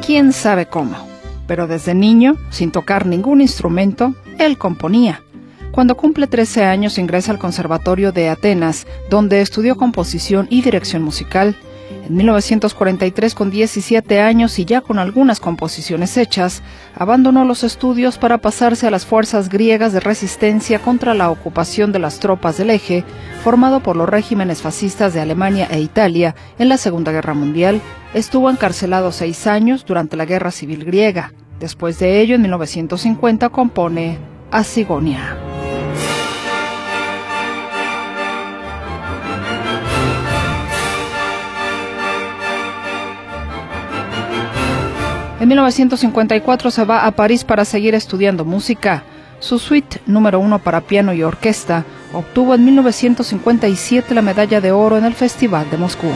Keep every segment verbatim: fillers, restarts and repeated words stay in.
quién sabe cómo, pero desde niño, sin tocar ningún instrumento, él componía. Cuando cumple trece años ingresa al Conservatorio de Atenas, donde estudió composición y dirección musical. En mil novecientos cuarenta y tres, con diecisiete años y ya con algunas composiciones hechas, abandonó los estudios para pasarse a las fuerzas griegas de resistencia contra la ocupación de las tropas del Eje, formado por los regímenes fascistas de Alemania e Italia en la Segunda Guerra Mundial. Estuvo encarcelado seis años durante la Guerra Civil griega. Después de ello, en mil novecientos cincuenta, compone Asigonia. En mil novecientos cincuenta y cuatro se va a París para seguir estudiando música. Su suite número uno para piano y orquesta obtuvo en mil novecientos cincuenta y siete la medalla de oro en el Festival de Moscú.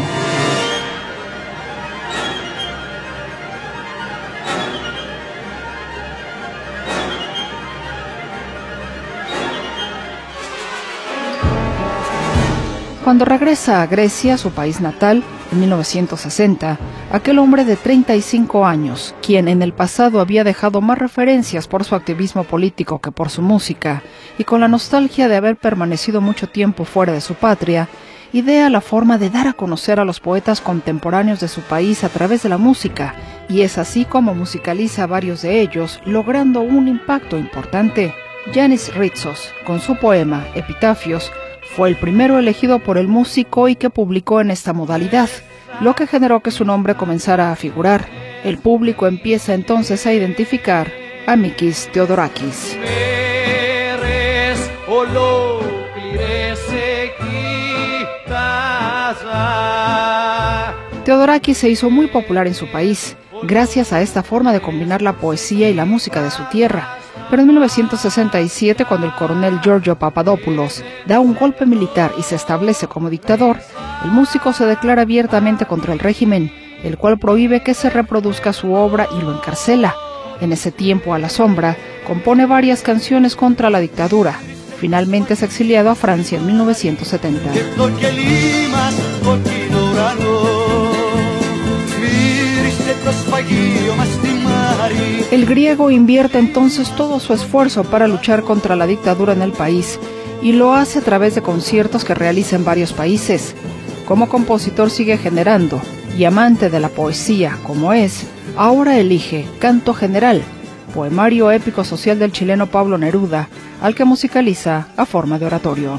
Cuando regresa a Grecia, su país natal, en mil novecientos sesenta, aquel hombre de treinta y cinco años, quien en el pasado había dejado más referencias por su activismo político que por su música, y con la nostalgia de haber permanecido mucho tiempo fuera de su patria, idea la forma de dar a conocer a los poetas contemporáneos de su país a través de la música, y es así como musicaliza a varios de ellos, logrando un impacto importante. Yanis Ritsos, con su poema Epitafios, fue el primero elegido por el músico y que publicó en esta modalidad, lo que generó que su nombre comenzara a figurar. El público empieza entonces a identificar a Mikis Theodorakis. Theodorakis se hizo muy popular en su país, gracias a esta forma de combinar la poesía y la música de su tierra. Pero en mil novecientos sesenta y siete, cuando el coronel Giorgio Papadopoulos da un golpe militar y se establece como dictador, el músico se declara abiertamente contra el régimen, el cual prohíbe que se reproduzca su obra y lo encarcela. En ese tiempo, a la sombra, compone varias canciones contra la dictadura. Finalmente es exiliado a Francia en mil novecientos setenta. El griego invierte entonces todo su esfuerzo para luchar contra la dictadura en el país y lo hace a través de conciertos que realiza en varios países. Como compositor sigue generando y amante de la poesía como es, ahora elige Canto General, poemario épico social del chileno Pablo Neruda, al que musicaliza a forma de oratorio.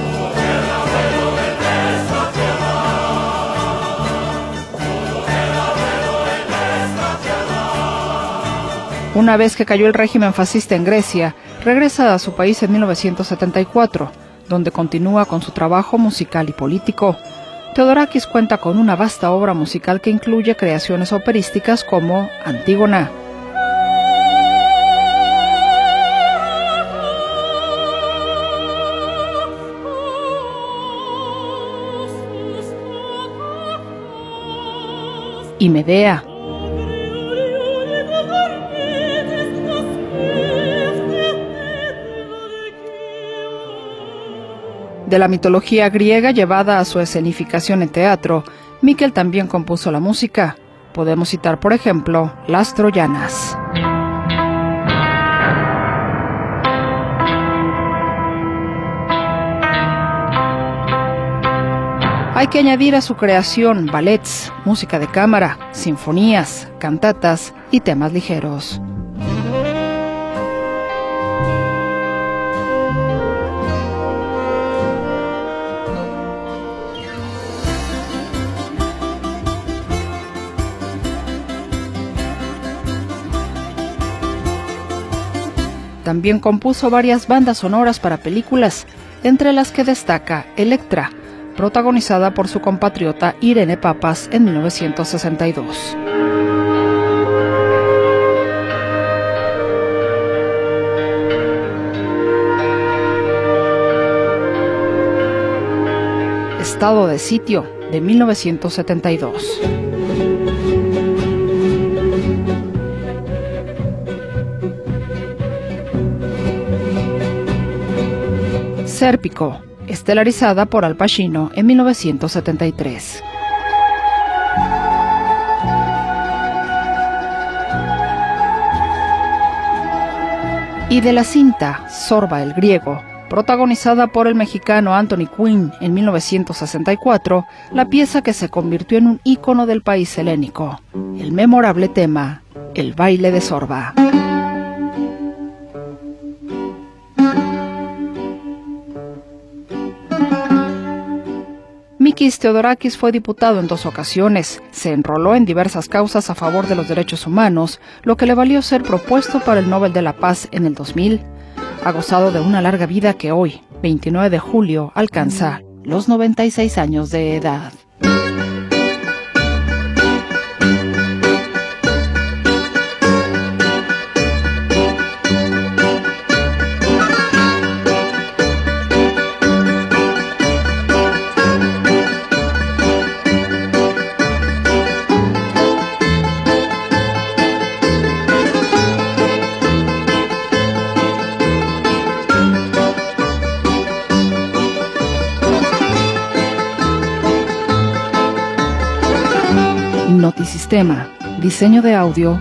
Una vez que cayó el régimen fascista en Grecia, regresa a su país en mil novecientos setenta y cuatro, donde continúa con su trabajo musical y político. Theodorakis cuenta con una vasta obra musical que incluye creaciones operísticas como Antígona. Y Medea. De la mitología griega llevada a su escenificación en teatro, Miquel también compuso la música. Podemos citar, por ejemplo, Las Troyanas. Hay que añadir a su creación ballets, música de cámara, sinfonías, cantatas y temas ligeros. También compuso varias bandas sonoras para películas, entre las que destaca Electra, protagonizada por su compatriota Irene Papas en mil novecientos sesenta y dos. Estado de sitio, de mil novecientos setenta y dos. Sérpico, estelarizada por Al Pacino en mil novecientos setenta y tres. Y de la cinta Zorba el griego, protagonizada por el mexicano Anthony Quinn en mil novecientos sesenta y cuatro, la pieza que se convirtió en un ícono del país helénico, el memorable tema, El baile de Zorba. Mikis Theodorakis fue diputado en dos ocasiones, se enroló en diversas causas a favor de los derechos humanos, lo que le valió ser propuesto para el Nobel de la Paz en el dos mil. Ha gozado de una larga vida que hoy, veintinueve de julio, alcanza los noventa y seis años de edad. Notisistema, diseño de audio,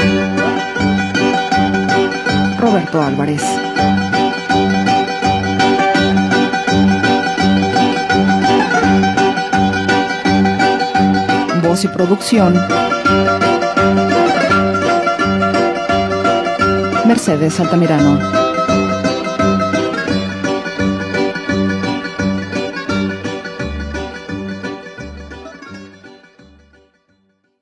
Roberto Álvarez. Voz y producción, Mercedes Altamirano.